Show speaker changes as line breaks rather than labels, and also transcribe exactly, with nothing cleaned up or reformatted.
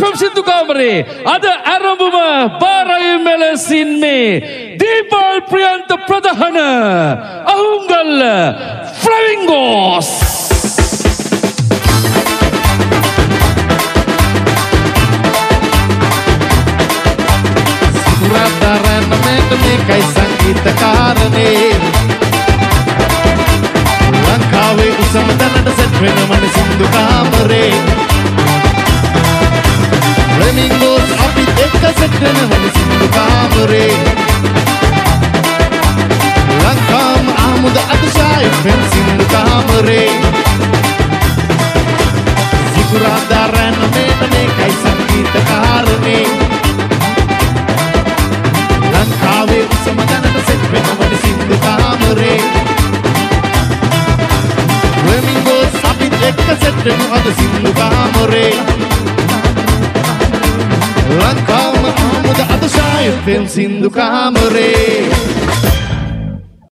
F M සින්දු කාමරේ අද ආරම්භම බාරයි මෙලසින් මේ දීපල් ප්‍රියන්ත ප්‍රධාන අහුංගල් ෆ්ලමින්ගෝස්
සිකුරාදරන් මෙන්න මේකයි සංගීත කාරණේ ලංකාවේ උසම තැනට සෙට් වෙනවනේ සින්දු කාමරේ ෆ්ලමින්ගෝස් අපිත් එක්ක සෙට් වෙනවනේ සින්දු කාමරේ ලංකාම ආමුද අතිශය වෙන සින්දු කාමරේ සිකුරාදරන් මෙන්න මේකයි සංගීත කාරණේ ලංකාවේ උසම තැනට සෙට් වෙනවනේ සින්දු කාමරේ ෆ්ලමින්ගෝස් අපිත් එක්ක සෙට් වෙනවනේ සින්දු කාමරේ ලංකාම ආමුද අතිශය වෙන සින්දු කාමරේ